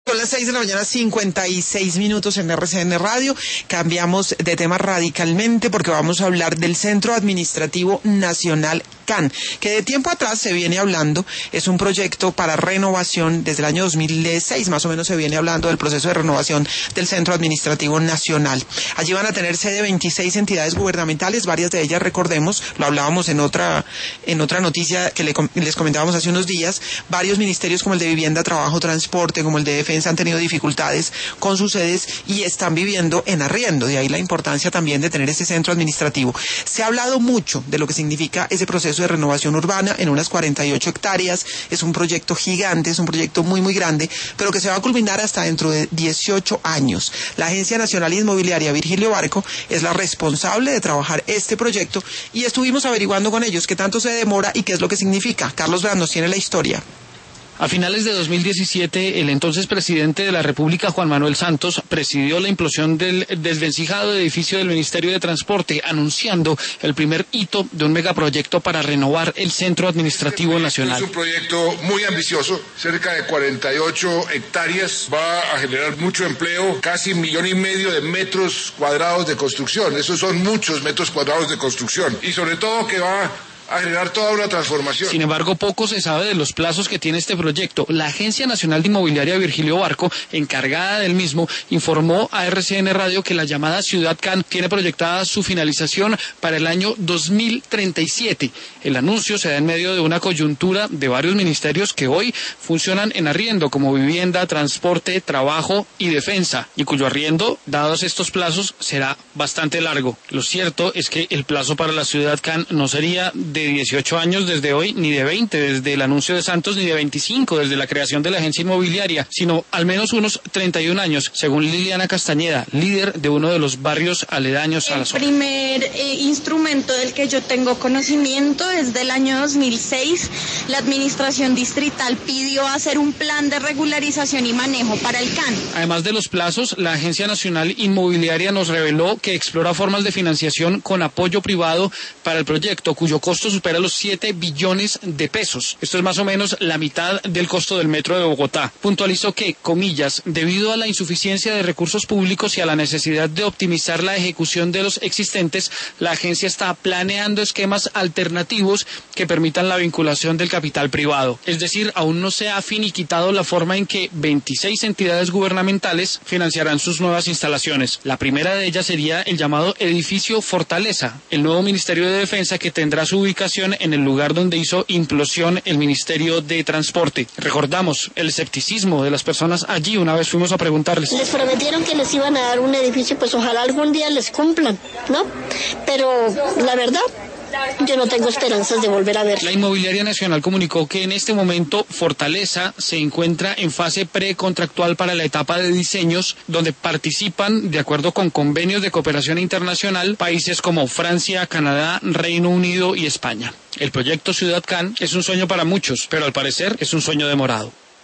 Son las 6:56 a.m. en RCN Radio. Cambiamos de tema radicalmente porque vamos a hablar del Centro Administrativo Nacional CAN, que de tiempo atrás se viene hablando. Es un proyecto para renovación. Desde el año 2006 más o menos se viene hablando del proceso de renovación del Centro Administrativo Nacional. Allí van a tener sede 26 entidades gubernamentales, varias de ellas, recordemos, lo hablábamos en otra noticia que les comentábamos hace unos días. Varios ministerios como el de Vivienda, Trabajo, Transporte, como el de Defensa han tenido dificultades con sus sedes y están viviendo en arriendo. De ahí la importancia también de tener ese centro administrativo. Se ha hablado mucho de lo que significa ese proceso de renovación urbana en unas 48 hectáreas. Es un proyecto gigante, es un proyecto muy, muy grande, pero que se va a culminar hasta dentro de 18 años. La Agencia Nacional Inmobiliaria Virgilio Barco es la responsable de trabajar este proyecto y estuvimos averiguando con ellos qué tanto se demora y qué es lo que significa. Carlos Brand nos tiene la historia. A finales de 2017, el entonces presidente de la República, Juan Manuel Santos, presidió la implosión del desvencijado edificio del Ministerio de Transporte, anunciando el primer hito de un megaproyecto para renovar el Centro Administrativo Nacional. Es un proyecto muy ambicioso, cerca de 48 hectáreas, va a generar mucho empleo, casi 1,5 millones de metros cuadrados de construcción. Esos son muchos metros cuadrados de construcción y sobre todo que va a generar toda una transformación. Sin embargo, poco se sabe de los plazos que tiene este proyecto. La Agencia Nacional de Inmobiliaria Virgilio Barco, encargada del mismo, informó a RCN Radio que la llamada Ciudad CAN tiene proyectada su finalización para el año 2037. El anuncio se da en medio de una coyuntura de varios ministerios que hoy funcionan en arriendo, como Vivienda, Transporte, Trabajo y Defensa, y cuyo arriendo, dados estos plazos, será bastante largo. Lo cierto es que el plazo para la Ciudad CAN no sería de 18 años desde hoy, ni de 20 desde el anuncio de Santos, ni de 25 desde la creación de la agencia inmobiliaria, sino al menos unos 31 años, según Liliana Castañeda, líder de uno de los barrios aledaños a la zona. El primer instrumento del que yo tengo conocimiento es del año 2006. La administración distrital pidió hacer un plan de regularización y manejo para el CAN. Además de los plazos, la Agencia Nacional Inmobiliaria nos reveló que explora formas de financiación con apoyo privado para el proyecto, cuyo costo supera los 7 billones de pesos. Esto es más o menos la mitad del costo del metro de Bogotá. Puntualizó que, comillas, debido a la insuficiencia de recursos públicos y a la necesidad de optimizar la ejecución de los existentes, la agencia está planeando esquemas alternativos que permitan la vinculación del capital privado. Es decir, aún no se ha finiquitado la forma en que 26 entidades gubernamentales financiarán sus nuevas instalaciones. La primera de ellas sería el llamado Edificio Fortaleza, el nuevo Ministerio de Defensa que tendrá su ubicación en el lugar donde hizo implosión el Ministerio de Transporte. Recordamos el escepticismo de las personas allí una vez fuimos a preguntarles. Les prometieron que les iban a dar un edificio, pues ojalá algún día les cumplan, ¿no? Pero la verdad, yo no tengo esperanzas de volver a ver. La Inmobiliaria Nacional comunicó que en este momento Fortaleza se encuentra en fase precontractual para la etapa de diseños, donde participan, de acuerdo con convenios de cooperación internacional, países como Francia, Canadá, Reino Unido y España. El proyecto Ciudad CAN es un sueño para muchos, pero al parecer es un sueño demorado.